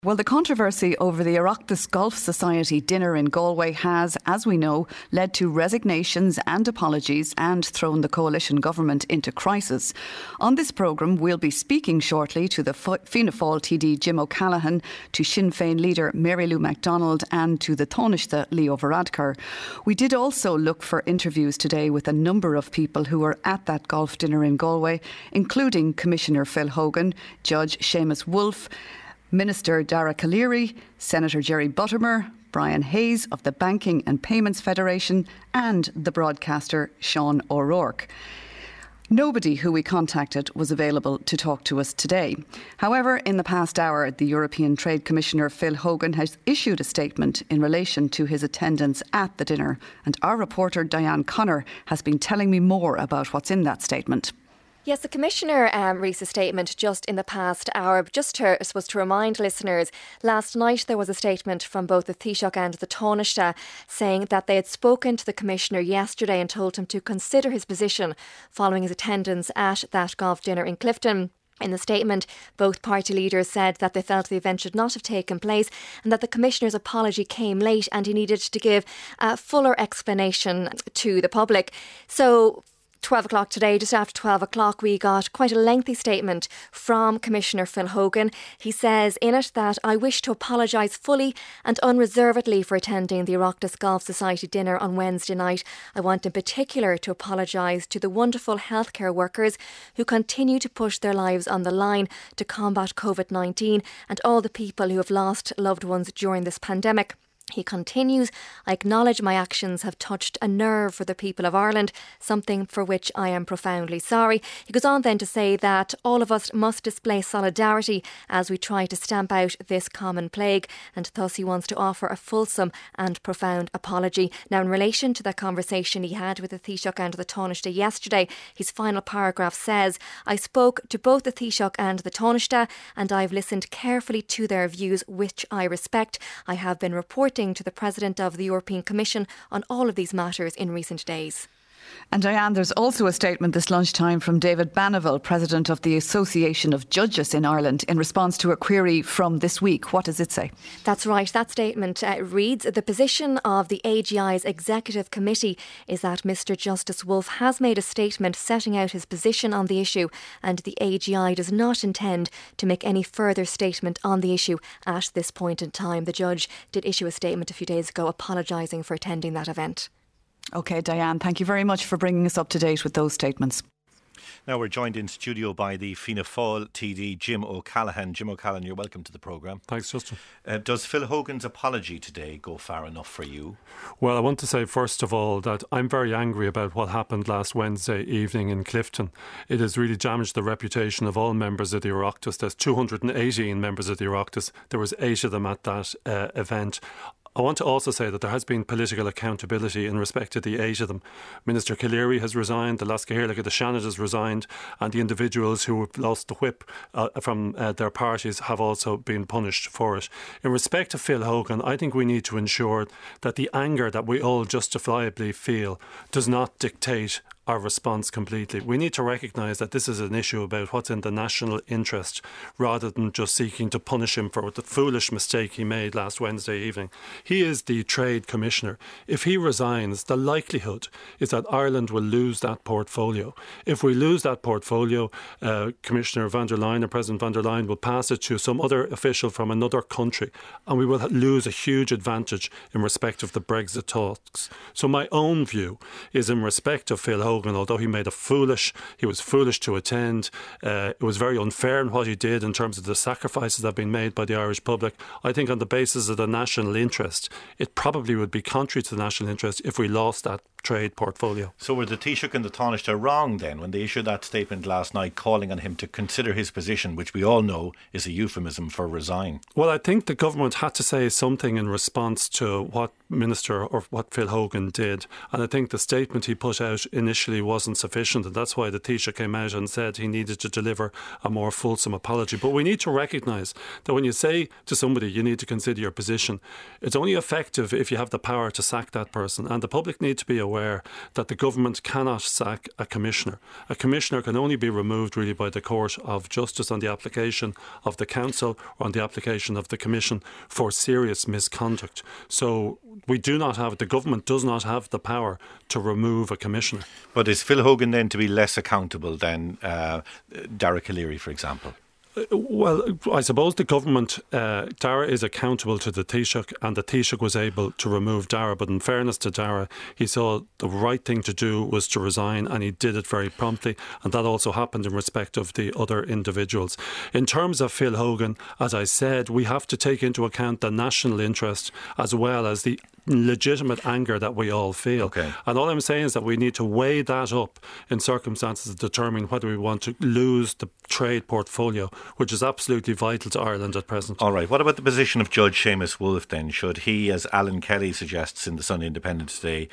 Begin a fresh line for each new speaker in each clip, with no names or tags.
Well, the controversy over the Oireachtas Golf Society dinner in Galway has, as we know, led to resignations and apologies and thrown the coalition government into crisis. On this programme, we'll be speaking shortly to the Fianna Fáil TD Jim O'Callaghan, to Sinn Féin leader Mary Lou MacDonald and to the Taoiseach Leo Varadkar. We did also look for interviews today with a number of people who were at that golf dinner in Galway, including Commissioner Phil Hogan, Judge Seamus Wolfe, Minister Dara Calleary, Senator Jerry Buttimer, Brian Hayes of the Banking and Payments Federation and the broadcaster Sean O'Rourke. Nobody who we contacted was available to talk to us today. However, in the past hour, the European Trade Commissioner Phil Hogan has issued a statement in relation to his attendance at the dinner. And our reporter Diane Connor has been telling me more about what's in that statement.
Yes, the Commissioner released a statement just in the past hour. Just to remind listeners, last night there was a statement from both the Taoiseach and the Taoiseach saying that they had spoken to the Commissioner yesterday and told him to consider his position following his attendance at that golf dinner in Clifton. In the statement, both party leaders said that they felt the event should not have taken place and that the Commissioner's apology came late and he needed to give a fuller explanation to the public. So 12 o'clock today, just after 12 o'clock, we got quite a lengthy statement from Commissioner Phil Hogan. He says in it that I wish to apologise fully and unreservedly for attending the Oireachtas Golf Society dinner on Wednesday night. I want in particular to apologise to the wonderful healthcare workers who continue to push their lives on the line to combat COVID-19 and all the people who have lost loved ones during this pandemic. He continues, I acknowledge my actions have touched a nerve for the people of Ireland, something for which I am profoundly sorry. He goes on then to say that all of us must display solidarity as we try to stamp out this common plague, and thus he wants to offer a fulsome and profound apology. Now, in relation to that conversation he had with the Taoiseach and the Taoiseach yesterday, his final paragraph says, I spoke to both the Taoiseach and the Taoiseach and I've listened carefully to their views, which I respect. I have been reporting to the President of the European Commission on all of these matters in recent days.
And Diane, there's also a statement this lunchtime from David Banneville, President of the Association of Judges in Ireland, in response to a query from this week. What does it say?
That's right. That statement reads, the position of the AGI's Executive Committee is that Mr Justice Wolfe has made a statement setting out his position on the issue, and the AGI does not intend to make any further statement on the issue at this point in time. The judge did issue a statement a few days ago apologising for attending that event.
OK, Diane, thank you very much for bringing us up to date with those statements.
Now we're joined in studio by the Fianna Fáil TD Jim O'Callaghan. Jim O'Callaghan, you're welcome to the programme.
Thanks, Justin.
Does Phil Hogan's apology today go far enough for you?
Well, I want to say first of all that I'm very angry about what happened last Wednesday evening in Clifton. It has really damaged the reputation of all members of the Oireachtas. There's 218 members of the Oireachtas. There was 8 of them at that event. I want to also say that there has been political accountability in respect to the 8 of them. Minister Calleary has resigned, the Lasca Gaelga, the Shannon has resigned, and the individuals who have lost the whip from their parties have also been punished for it. In respect to Phil Hogan, I think we need to ensure that the anger that we all justifiably feel does not dictate our response completely. We need to recognise that this is an issue about what's in the national interest rather than just seeking to punish him for the foolish mistake he made last Wednesday evening. He is the Trade Commissioner. If he resigns, the likelihood is that Ireland will lose that portfolio. If we lose that portfolio, Commissioner van der Leyen or President van der Leyen will pass it to some other official from another country, and we will lose a huge advantage in respect of the Brexit talks. So my own view is in respect of Phil Hogan, although he was foolish to attend. It was very unfair in what he did in terms of the sacrifices that have been made by the Irish public. I think on the basis of the national interest, it probably would be contrary to the national interest if we lost that trade portfolio.
So were the Taoiseach and the Taoiseach wrong then when they issued that statement last night calling on him to consider his position, which we all know is a euphemism for resign?
Well, I think the government had to say something in response to what Minister or what Phil Hogan did, and I think the statement he put out initially wasn't sufficient, and that's why the Taoiseach came out and said he needed to deliver a more fulsome apology. But we need to recognise that when you say to somebody you need to consider your position, it's only effective if you have the power to sack that person, and the public need to be aware aware that the government cannot sack a commissioner. A commissioner can only be removed really by the Court of Justice on the application of the Council or on the application of the Commission for serious misconduct. So the government does not have the power to remove a commissioner.
But is Phil Hogan then to be less accountable than Dara Calleary, for example?
Well, I suppose the government, Dara is accountable to the Taoiseach, and the Taoiseach was able to remove Dara. But in fairness to Dara, he saw the right thing to do was to resign, and he did it very promptly. And that also happened in respect of the other individuals. In terms of Phil Hogan, as I said, we have to take into account the national interest as well as the legitimate anger that we all feel.
Okay.
And all I'm saying is that we need to weigh that up in circumstances to determine whether we want to lose the trade portfolio, which is absolutely vital to Ireland at present.
All right. What about the position of Judge Seamus Wolfe then? Should he, as Alan Kelly suggests in the Sunday Independent today,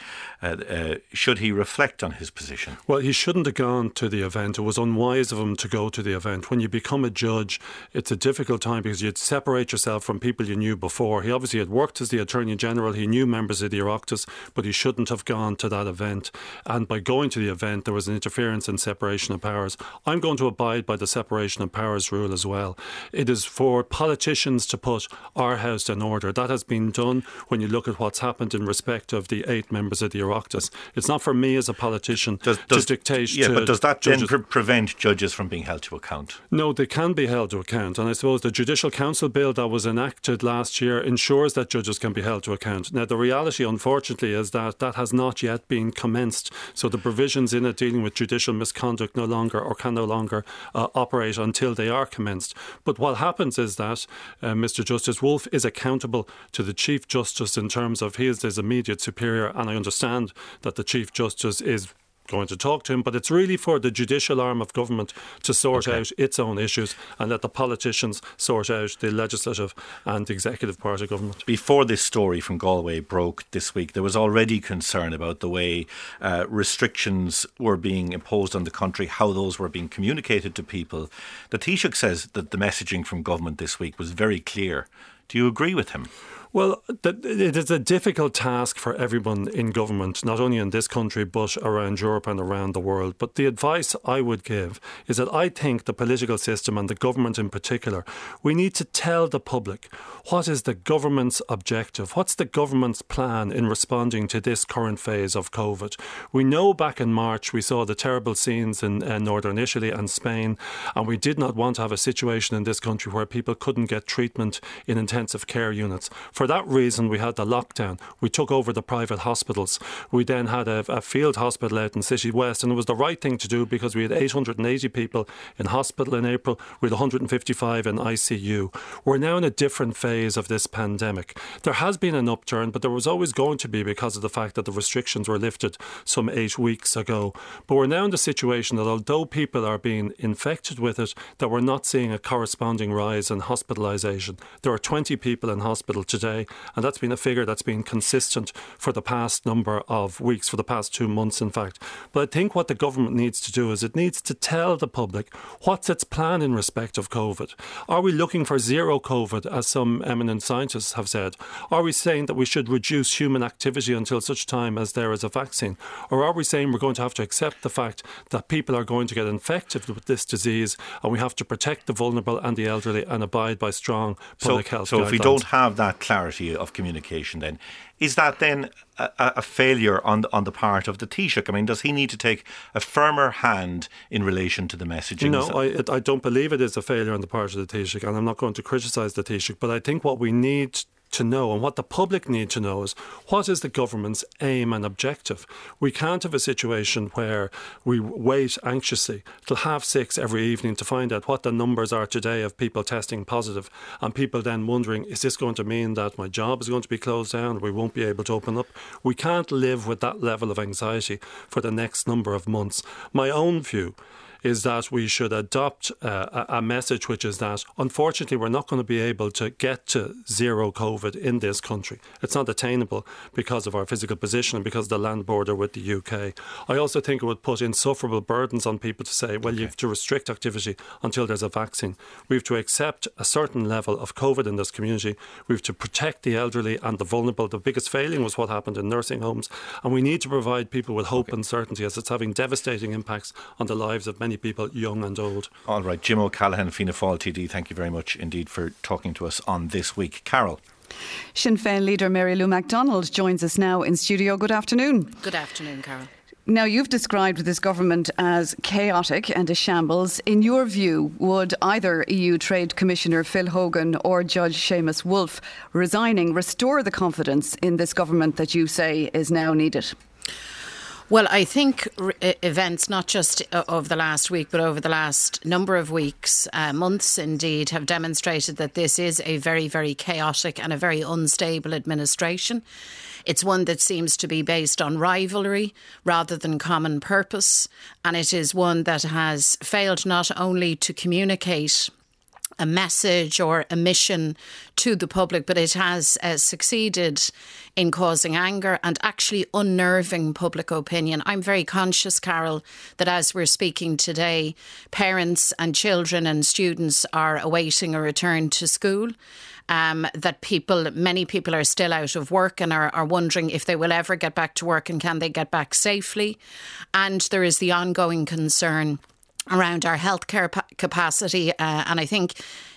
should he reflect on his position?
Well, he shouldn't have gone to the event. It was unwise of him to go to the event. When you become a judge, it's a difficult time because you'd separate yourself from people you knew before. He obviously had worked as the Attorney General. He knew members of the Oireachtas, but he shouldn't have gone to that event. And by going to the event, there was an interference in separation of powers. I'm going to abide by the separation of powers rule as well. It is for politicians to put our house in order. That has been done when you look at what's happened in respect of the 8 members of the Oireachtas. It's not for me as a politician to dictate to
but does that
judges.
then prevent judges from being held to account?
No, they can be held to account. And I suppose the Judicial Council Bill that was enacted last year ensures that judges can be held to account. Now, the reality, unfortunately, is that that has not yet been commenced. So the provisions in it dealing with judicial misconduct no longer or can no longer operate until they are commenced. But what happens is that Mr. Justice Wolfe is accountable to the Chief Justice in terms of he is his immediate superior, and I understand that the Chief Justice is going to talk to him, but it's really for the judicial arm of government to sort out its own issues and let the politicians sort out the legislative and the executive part of government.
Before this story from Galway broke this week, there was already concern about the way restrictions were being imposed on the country, how those were being communicated to people. The Taoiseach says that the messaging from government this week was very clear. Do you agree with him?
Well, it is a difficult task for everyone in government, not only in this country, but around Europe and around the world. But the advice I would give is that I think the political system and the government in particular, we need to tell the public what is the government's objective, what's the government's plan in responding to this current phase of COVID. We know back in March we saw the terrible scenes in northern Italy and Spain, and we did not want to have a situation in this country where people couldn't get treatment in intensive care units. For that reason, we had the lockdown. We took over the private hospitals. We then had a field hospital out in City West, and it was the right thing to do because we had 880 people in hospital in April, with 155 in ICU. We're now in a different phase of this pandemic. There has been an upturn, but there was always going to be because of the fact that the restrictions were lifted some 8 weeks ago. But we're now in the situation that although people are being infected with it, that we're not seeing a corresponding rise in hospitalisation. There are 20 people in hospital today, and that's been a figure that's been consistent for the past number of weeks, for the past 2 months in fact. But I think what the government needs to do is it needs to tell the public what's its plan in respect of COVID. Are we looking for zero COVID, as some eminent scientists have said? Are we saying that we should reduce human activity until such time as there is a vaccine? Or are we saying we're going to have to accept the fact that people are going to get infected with this disease and we have to protect the vulnerable and the elderly and abide by strong public health guidelines?
So if we don't have that clarity of communication, then is that then a failure on the part of the Taoiseach? I mean, does he need to take a firmer hand in relation to the messaging?
No, I don't believe it is a failure on the part of the Taoiseach, and I'm not going to criticise the Taoiseach, but I think what we need to know and what the public need to know is what is the government's aim and objective. We can't have a situation where we wait anxiously till 6:30 every evening to find out what the numbers are today of people testing positive, and people then wondering, is this going to mean that my job is going to be closed down, or we won't be able to open up? We can't live with that level of anxiety for the next number of months. My own view is that we should adopt a message which is that, unfortunately, we're not going to be able to get to zero COVID in this country. It's not attainable because of our physical position and because of the land border with the UK. I also think it would put insufferable burdens on people to say, well, you have to restrict activity until there's a vaccine. We have to accept a certain level of COVID in this community. We have to protect the elderly and the vulnerable. The biggest failing was what happened in nursing homes. And we need to provide people with hope and certainty, as it's having devastating impacts on the lives of many people, young and old.
All right, Jim O'Callaghan, Fianna Fáil TD, thank you very much indeed for talking to us on This Week. Carol.
Sinn Féin leader Mary Lou MacDonald joins us now in studio. Good afternoon.
Good afternoon, Carol.
Now, you've described this government as chaotic and a shambles. In your view, would either EU Trade Commissioner Phil Hogan or Judge Seamus Wolfe resigning restore the confidence in this government that you say is now needed?
Well, I think events, not just of the last week, but over the last number of weeks, months indeed, have demonstrated that this is a very, very chaotic and a very unstable administration. It's one that seems to be based on rivalry rather than common purpose. And it is one that has failed not only to communicate a message or a mission to the public, but it has succeeded in causing anger and actually unnerving public opinion. I'm very conscious, Carol, that as we're speaking today, parents and children and students are awaiting a return to school. That many people are still out of work and are wondering if they will ever get back to work and can they get back safely. And there is the ongoing concern around our healthcare capacity. And I think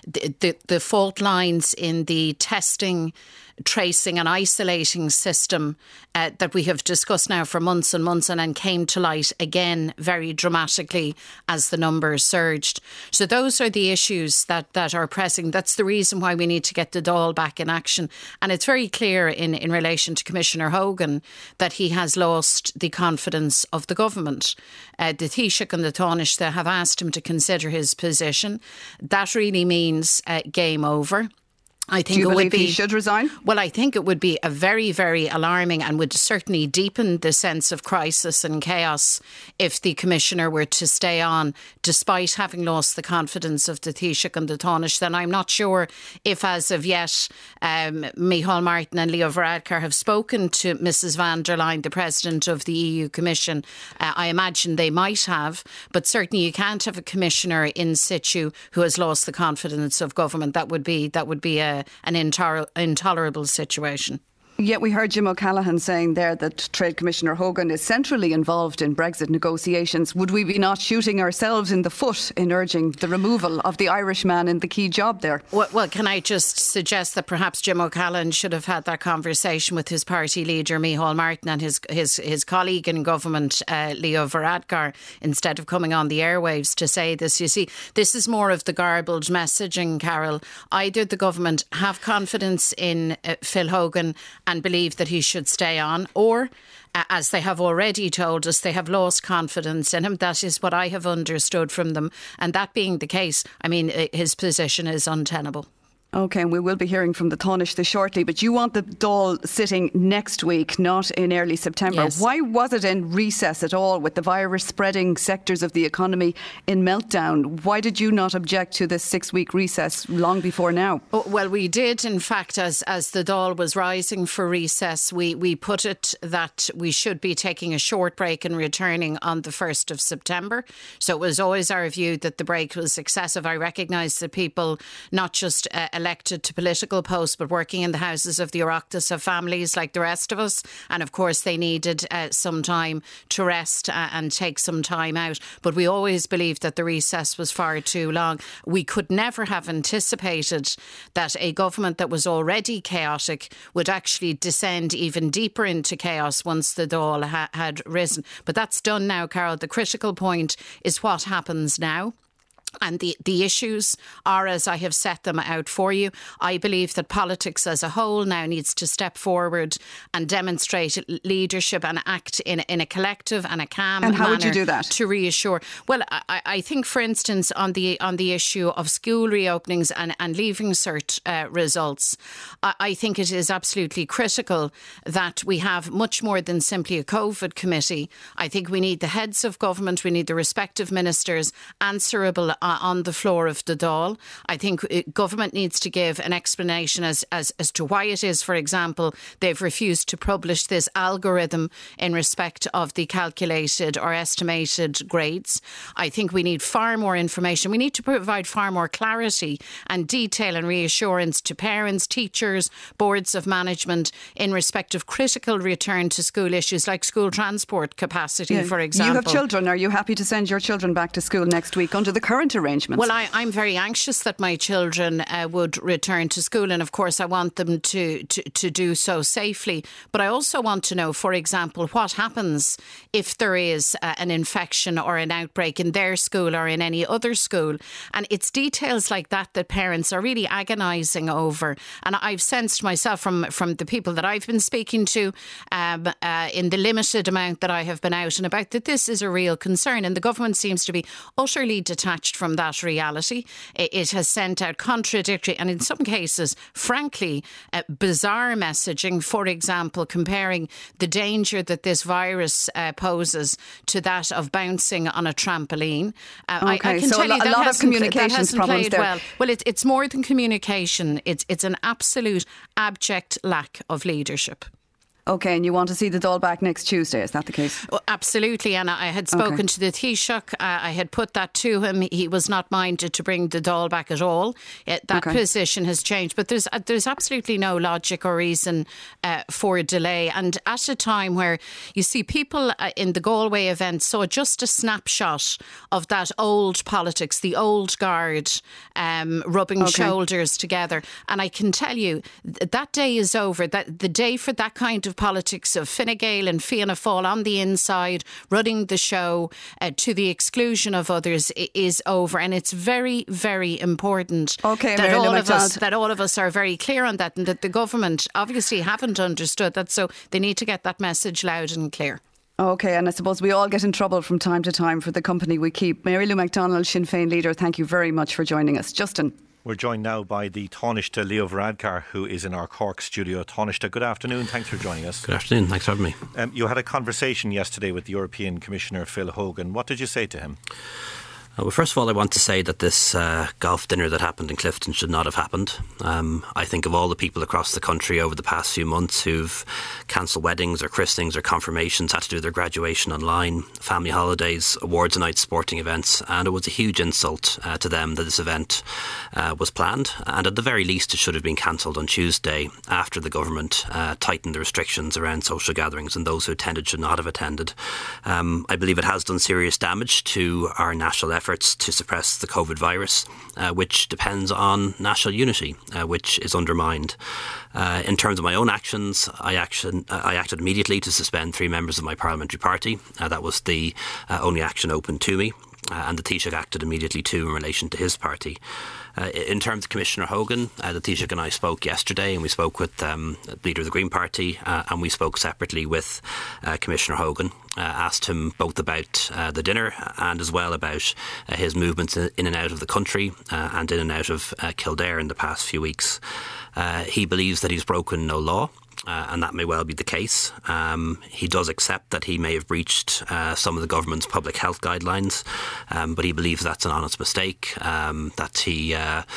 the fault lines in the testing, tracing and isolating system that we have discussed now for months and months and then came to light again very dramatically as the numbers surged. So those are the issues that are pressing. That's the reason why we need to get the Dáil back in action. And it's very clear in relation to Commissioner Hogan that he has lost the confidence of the government. The Taoiseach and the Taoiseach have asked him to consider his position. That really means game over. I think
Do you
it
believe
would be,
he should resign?
Well, I think it would be a very, very alarming and would certainly deepen the sense of crisis and chaos if the Commissioner were to stay on despite having lost the confidence of the Taoiseach and the Taoiseach. Then I'm not sure if as of yet Micheál Martin and Leo Varadkar have spoken to Mrs van der Leyen, the President of the EU Commission. I imagine they might have, but certainly you can't have a Commissioner in situ who has lost the confidence of government. That would be an intolerable situation.
Yet we heard Jim O'Callaghan saying there that Trade Commissioner Hogan is centrally involved in Brexit negotiations. Would we be not shooting ourselves in the foot in urging the removal of the Irishman in the key job there?
Well, can I just suggest that perhaps Jim O'Callaghan should have had that conversation with his party leader, Micheál Martin, and his colleague in government, Leo Varadkar, instead of coming on the airwaves to say this. You see, this is more of the garbled messaging, Carol. Either the government have confidence in Phil Hogan and believe that he should stay on, or, as they have already told us, they have lost confidence in him. That is what I have understood from them. And that being the case, I mean, his position is untenable.
OK, and we will be hearing from the Taoiseach shortly, but you want the Dáil sitting next week, not in early September.
Yes.
Why was it in recess at all, with the virus spreading sectors of the economy in meltdown? Why did you not object to this 6-week recess long before now?
Oh, well, we did, in fact, as the Dáil was rising for recess, we put it that we should be taking a short break and returning on the 1st of September. So it was always our view that the break was excessive. I recognise that people, not just elected to political posts but working in the houses of the Oireachtas have families like the rest of us, and of course they needed some time to rest and take some time out, but we always believed that the recess was far too long. We could never have anticipated that a government that was already chaotic would actually descend even deeper into chaos once the Dáil had risen. But that's done now, Carol. The critical point is what happens now. And the issues are as I have set them out for you. I believe that politics as a whole now needs to step forward and demonstrate leadership and act in a collective and a calm manner.
And how would you do that?
To reassure. Well, I think, for instance, on the issue of school reopenings and leaving cert results, I think it is absolutely critical that we have much more than simply a COVID committee. I think we need the heads of government, we need the respective ministers answerable on the floor of the Dáil. I think government needs to give an explanation as to why it is, for example, they've refused to publish this algorithm in respect of the calculated or estimated grades. I think we need far more information. We need to provide far more clarity and detail and reassurance to parents, teachers, boards of management in respect of critical return to school issues like school transport capacity, for example.
You have children. Are you happy to send your children back to school next week under the current arrangements?
Well, I'm very anxious that my children would return to school, and of course I want them to do so safely. But I also want to know, for example, what happens if there is an infection or an outbreak in their school or in any other school. And it's details like that parents are really agonising over. And I've sensed myself from the people that I've been speaking to in the limited amount that I have been out and about that this is a real concern. And the government seems to be utterly detached from that reality. It has sent out contradictory and in some cases, frankly, bizarre messaging. For example, comparing the danger that this virus poses to that of bouncing on a trampoline. I can
so
tell you
a lot of communications problems there.
Well, it's more than communication. It's an absolute abject lack of leadership.
OK, and you want to see the Dáil back next Tuesday, is that the case?
Well, absolutely, and I had spoken to the Taoiseach. I had put that to him. He was not minded to bring the Dáil back at all. That position has changed, but there's absolutely no logic or reason for delay. And at a time where you see people in the Galway event saw just a snapshot of that old politics, the old guard rubbing shoulders together. And I can tell you that day is over. That the day for that kind of politics of Fine Gael and Fianna Fáil on the inside running the show to the exclusion of others is over, and it's very, very important that all of us are very clear on that, and that the government obviously haven't understood that, so they need to get that message loud and clear.
OK, and I suppose we all get in trouble from time to time for the company we keep. Mary Lou McDonald, Sinn Féin leader, thank you very much for joining us. Justin.
We're joined now by the Taoiseach Leo Varadkar, who is in our Cork studio. Taoiseach, good afternoon. Thanks for joining us.
Good afternoon. Thanks for having me.
You had a conversation yesterday with the European Commissioner Phil Hogan. What did you say to him?
Well, first of all, I want to say that this golf dinner that happened in Clifton should not have happened. I think of all the people across the country over the past few months who've cancelled weddings or christenings or confirmations, had to do their graduation online, family holidays, awards nights, sporting events, and it was a huge insult to them that this event was planned, and at the very least it should have been cancelled on Tuesday after the government tightened the restrictions around social gatherings, and those who attended should not have attended. I believe it has done serious damage to our national efforts to suppress the COVID virus, which depends on national unity, which is undermined. In terms of my own actions, I acted immediately to suspend 3 members of my parliamentary party. That was the only action open to me. And the Taoiseach acted immediately too in relation to his party. In terms of Commissioner Hogan, the Taoiseach and I spoke yesterday, and we spoke with the leader of the Green Party, and we spoke separately with Commissioner Hogan. Asked him both about the dinner and as well about his movements in and out of the country and in and out of Kildare in the past few weeks. He believes that he's broken no law. And that may well be the case. He does accept that he may have breached some of the government's public health guidelines, but he believes that's an honest mistake, that he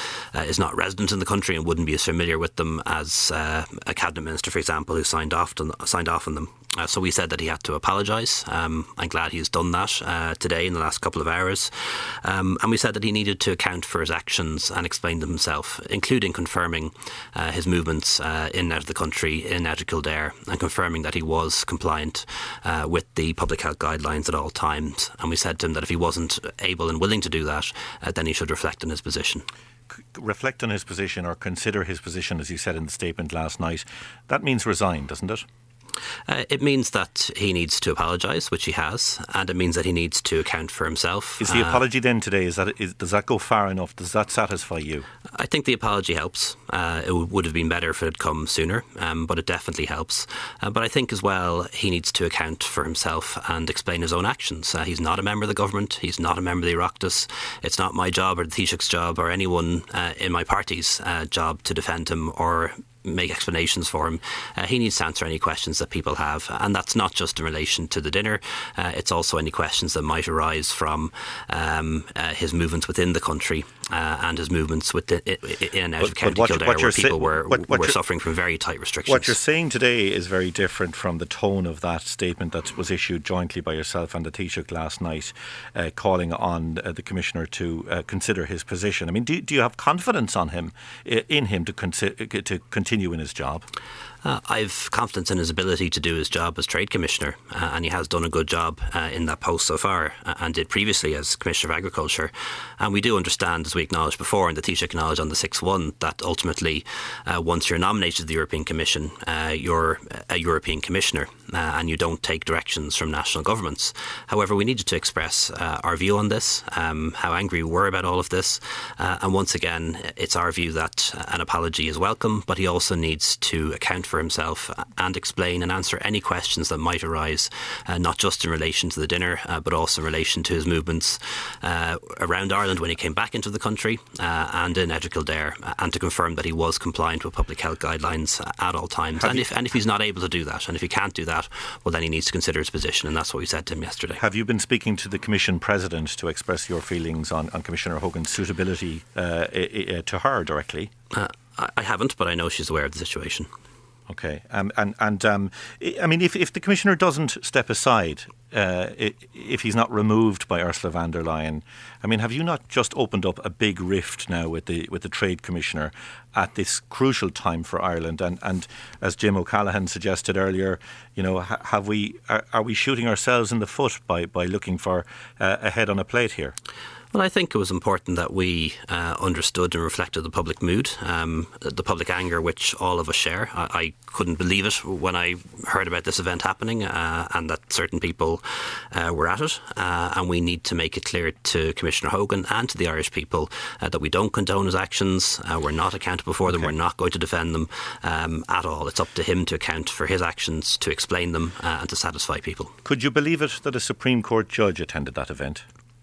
is not resident in the country and wouldn't be as familiar with them as a cabinet minister, for example, who signed off on them. So we said that he had to apologise. I'm glad he's done that today in the last couple of hours. And we said that he needed to account for his actions and explain them himself, including confirming his movements in and out of the country, in and out of Kildare, and confirming that he was compliant with the public health guidelines at all times. And we said to him that if he wasn't able and willing to do that, then he should reflect on his position.
Reflect on his position, or consider his position, as you said in the statement last night. That means resign, doesn't it?
It means that he needs to apologise, which he has, and it means that he needs to account for himself.
Is the apology then today, does that go far enough? Does that satisfy you?
I think the apology helps. It would have been better if it had come sooner, but it definitely helps. But I think as well he needs to account for himself and explain his own actions. He's not a member of the government. He's not a member of the Oireachtas. It's not my job or the Taoiseach's job or anyone in my party's job to defend him or make explanations for him. He needs to answer any questions that people have, and that's not just in relation to the dinner. It's also any questions that might arise from his movements within the country and his movements in and out of County Kildare, where people were suffering from very tight restrictions.
What you're saying today is very different from the tone of that statement that was issued jointly by yourself and the Taoiseach last night, calling on the Commissioner to consider his position. I mean, do you have confidence in him to continue in his job?
I've confidence in his ability to do his job as Trade Commissioner, and he has done a good job in that post so far, and did previously as Commissioner of Agriculture. And we do understand, as we acknowledged before, and the Taoiseach acknowledged on the 6-1, that ultimately, once you're nominated to the European Commission, you're a European Commissioner, and you don't take directions from national governments. However, we needed to express our view on this, how angry we were about all of this, and once again, it's our view that an apology is welcome, but he also needs to account for himself and explain and answer any questions that might arise, not just in relation to the dinner, but also in relation to his movements around Ireland when he came back into the country and in Edra Kildare, and to confirm that he was compliant with public health guidelines at all times. And if he's not able to do that, and if he can't do that, well, then he needs to consider his position, and that's what we said to him yesterday.
Have you been speaking to the Commission President to express your feelings on Commissioner Hogan's suitability to her directly?
I haven't, but I know she's aware of the situation.
Okay, I mean, if the Commissioner doesn't step aside, if he's not removed by Ursula von der Leyen, I mean, have you not just opened up a big rift now with the Trade Commissioner at this crucial time for Ireland? And as Jim O'Callaghan suggested earlier, you know, are we shooting ourselves in the foot by looking for a head on a plate here?
Well, I think it was important that we understood and reflected the public mood, the public anger, which all of us share. I couldn't believe it when I heard about this event happening and that certain people were at it. And we need to make it clear to Commissioner Hogan and to the Irish people that we don't condone his actions. We're not accountable for them. We're not going to defend them at all. It's up to him to account for his actions, to explain them and to satisfy people.
Could you believe it that a Supreme Court judge attended that event?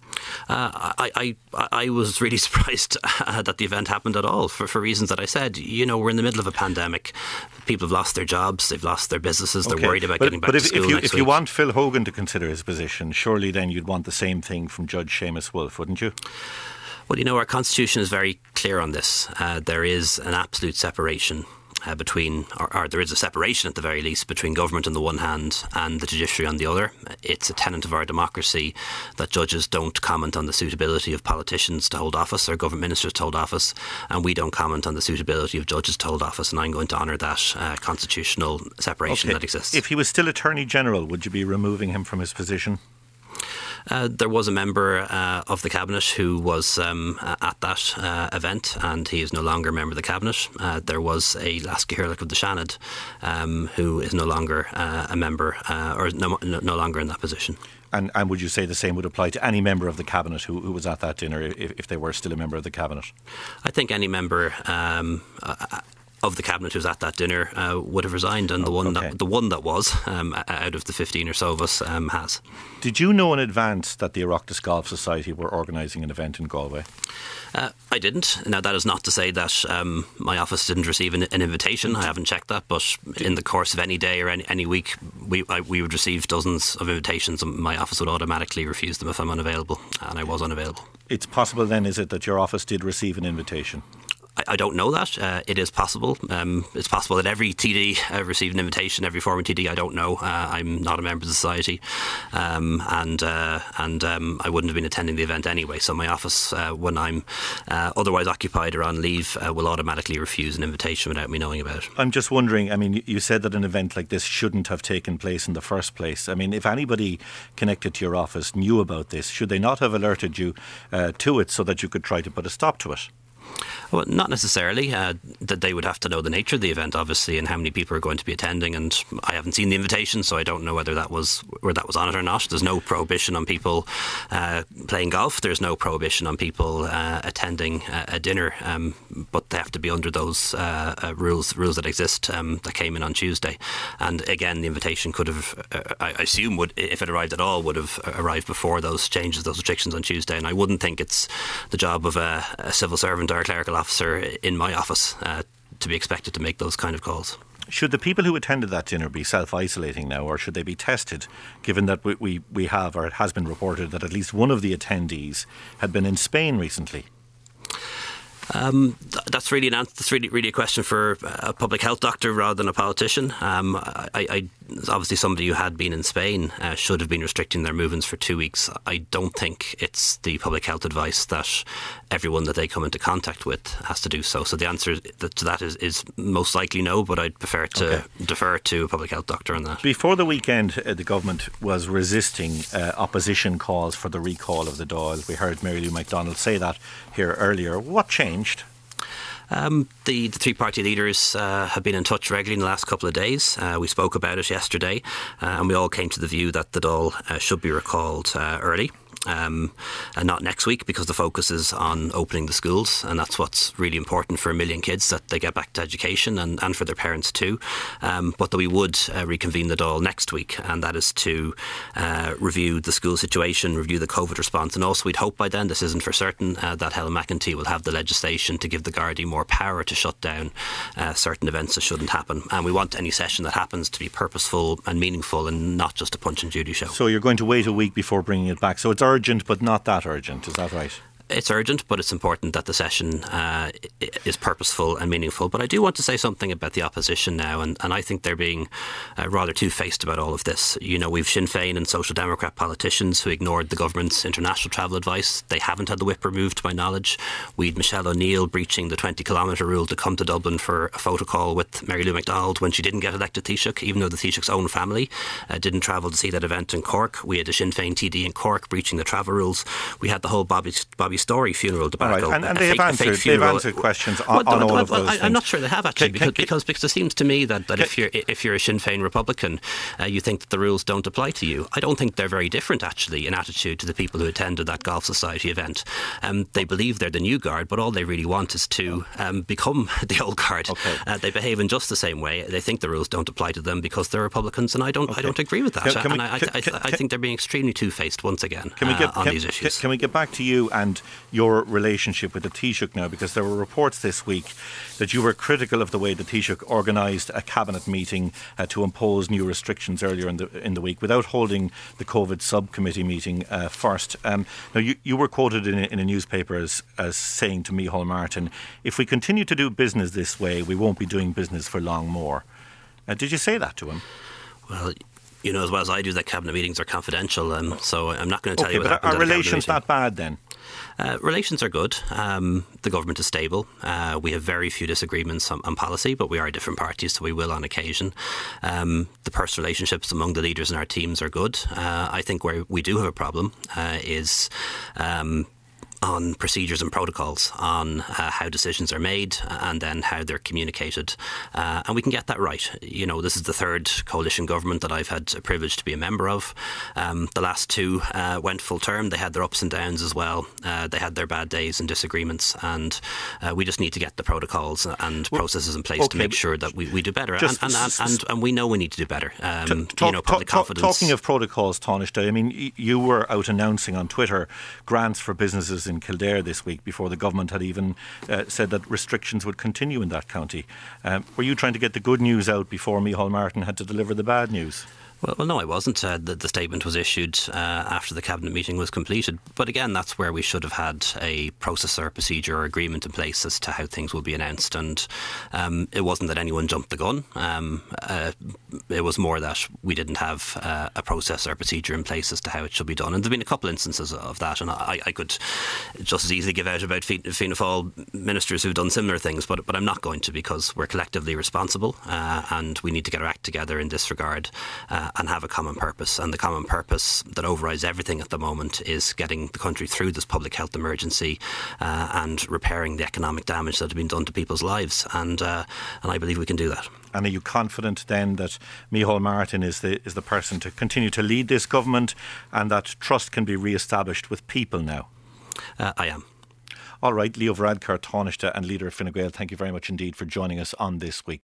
I was really surprised that the event happened at all for reasons that I said. You know, we're in the middle of a pandemic. People have lost their jobs, they've lost their businesses, they're worried about getting back to school next week.
If you want Phil Hogan to consider his position, surely then you'd want the same thing from Judge Seamus Wolfe, wouldn't you?
Well, you know, our Constitution is very clear on this. There is an absolute separation between, or there is a separation at the very least, between government on the one hand and the judiciary on the other. It's a tenet of our democracy that judges don't comment on the suitability of politicians to hold office or government ministers to hold office, and we don't comment on the suitability of judges to hold office, and I'm going to honour that constitutional separation that exists.
If he was still Attorney General, would you be removing him from his position?
There was a member of the Cabinet who was at that event, and he is no longer a member of the Cabinet. There was a Lasky Hirlik of the Shannon who is no longer a member or no longer in that position.
And would you say the same would apply to any member of the Cabinet who was at that dinner if they were still a member of the Cabinet?
I think any member of the Cabinet who was at that dinner would have resigned, and the one that was out of the 15 or so of us has.
Did you know in advance that the Oireachtas Golf Society were organising an event in Galway?
I didn't. Now, that is not to say that my office didn't receive an invitation. I haven't checked that, but in the course of any day or any week, we would receive dozens of invitations, and my office would automatically refuse them if I'm unavailable, and I was unavailable. It's
possible then, is it, that your office did receive an invitation?
I don't know that. It is possible. It's possible that every TD received an invitation, every former TD. I don't know. I'm not a member of the society, and I wouldn't have been attending the event anyway. So my office, when I'm otherwise occupied or on leave, will automatically refuse an invitation without me knowing about it.
I'm just wondering, I mean, you said that an event like this shouldn't have taken place in the first place. I mean, if anybody connected to your office knew about this, should they not have alerted you to it so that you could try to put a stop to it?
Well, not necessarily. That they would have to know the nature of the event, obviously, and how many people are going to be attending. And I haven't seen the invitation, so I don't know whether that was on it or not. There's no prohibition on people playing golf. There's no prohibition on people attending a dinner, but they have to be under those rules that exist that came in on Tuesday. And again, the invitation could have, I assume, if it arrived at all, would have arrived before those changes, those restrictions on Tuesday. And I wouldn't think it's the job of a civil servant or a clerical officer in my office to be expected to make those kind of calls.
Should the people who attended that dinner be self-isolating now, or should they be tested, given that we have, or it has been reported that at least one of the attendees had been in Spain recently?
That's really a question for a public health doctor rather than a politician. Obviously somebody who had been in Spain should have been restricting their movements for 2 weeks. I don't think it's the public health advice that everyone that they come into contact with has to do so. So the answer to that is most likely no, but I'd prefer to defer to a public health doctor on that. Before the weekend, the government was resisting opposition calls for the recall of the Dáil. We heard Mary Lou McDonald say that here earlier. What changed? The three-party leaders have been in touch regularly in the last couple of days. We spoke about it yesterday, and we all came to the view that the Dáil should be recalled early. And not next week, because the focus is on opening the schools, and that's what's really important for 1 million kids, that they get back to education, and for their parents too. But that we would reconvene the Dáil next week, and that is to review the school situation, review the COVID response, and also we'd hope by then, this isn't for certain, that Helen McEntee will have the legislation to give the Gardaí more power to shut down certain events that shouldn't happen. And we want any session that happens to be purposeful and meaningful, and not just a Punch and Judy show.
So you're going to wait a week before bringing it back. So it's urgent, but not that urgent. Is that right?
It's urgent, but it's important that the session is purposeful and meaningful. But I do want to say something about the opposition now, and I think they're being rather two-faced about all of this. You know, we've Sinn Féin and Social Democrat politicians who ignored the government's international travel advice. They haven't had the whip removed, to my knowledge. We'd Michelle O'Neill breaching the 20-kilometre rule to come to Dublin for a photo call with Mary Lou McDonald when she didn't get elected Taoiseach, even though the Taoiseach's own family didn't travel to see that event in Cork. We had a Sinn Féin TD in Cork breaching the travel rules. We had the whole Bobby Story funeral debacle.
Right. And they've answered questions on all of those things.
I'm not sure they have, actually, because it seems to me that if you're a Sinn Féin Republican, you think that the rules don't apply to you. I don't think they're very different, actually, in attitude to the people who attended that Golf Society event. They believe they're the new guard, but all they really want is to become the old guard. Okay. They behave in just the same way. They think the rules don't apply to them because they're Republicans, and I don't agree with that. I think they're being extremely two-faced once again on these issues.
Can we get back to you and your relationship with the Taoiseach now, because there were reports this week that you were critical of the way the Taoiseach organised a cabinet meeting to impose new restrictions earlier in the week without holding the COVID subcommittee meeting first. Now you were quoted in a newspaper as saying to Micheál Martin, if we continue to do business this way, we won't be doing business for long more. Did you say that to him?
Well, you know as well as I do that cabinet meetings are confidential, so I'm not going to tell you what happened.
But are relations that bad then?
Relations are good. The government is stable. We have very few disagreements on policy, but we are different parties, so we will on occasion. The personal relationships among the leaders in our teams are good. I think where we do have a problem is on procedures and protocols, on how decisions are made and then how they're communicated. And we can get that right. You know, this is the third coalition government that I've had a privilege to be a member of. The last two went full term. They had their ups and downs as well. They had their bad days and disagreements, and we just need to get the protocols and processes in place to make sure that we do better. And we know we need to do better. Public confidence.
Talking of protocols, Taoiseach, I mean, you were out announcing on Twitter grants for businesses in Kildare this week before the government had even said that restrictions would continue in that county. Were you trying to get the good news out before Micheál Martin had to deliver the bad news?
Well, no, I wasn't. The statement was issued after the cabinet meeting was completed. But again, that's where we should have had a process or procedure or agreement in place as to how things will be announced. And it wasn't that anyone jumped the gun. It was more that we didn't have a process or procedure in place as to how it should be done. And there have been a couple instances of that. And I could just as easily give out about Fianna Fáil ministers who've done similar things, but I'm not going to, because we're collectively responsible and we need to get our act together in this regard. and have a common purpose. And the common purpose that overrides everything at the moment is getting the country through this public health emergency and repairing the economic damage that has been done to people's lives. And I believe we can do that.
And are you confident then that Micheál Martin is the person to continue to lead this government and that trust can be re-established with people now?
I am.
All right, Leo Varadkar, Taoiseach and leader of Fine Gael, thank you very much indeed for joining us on This Week.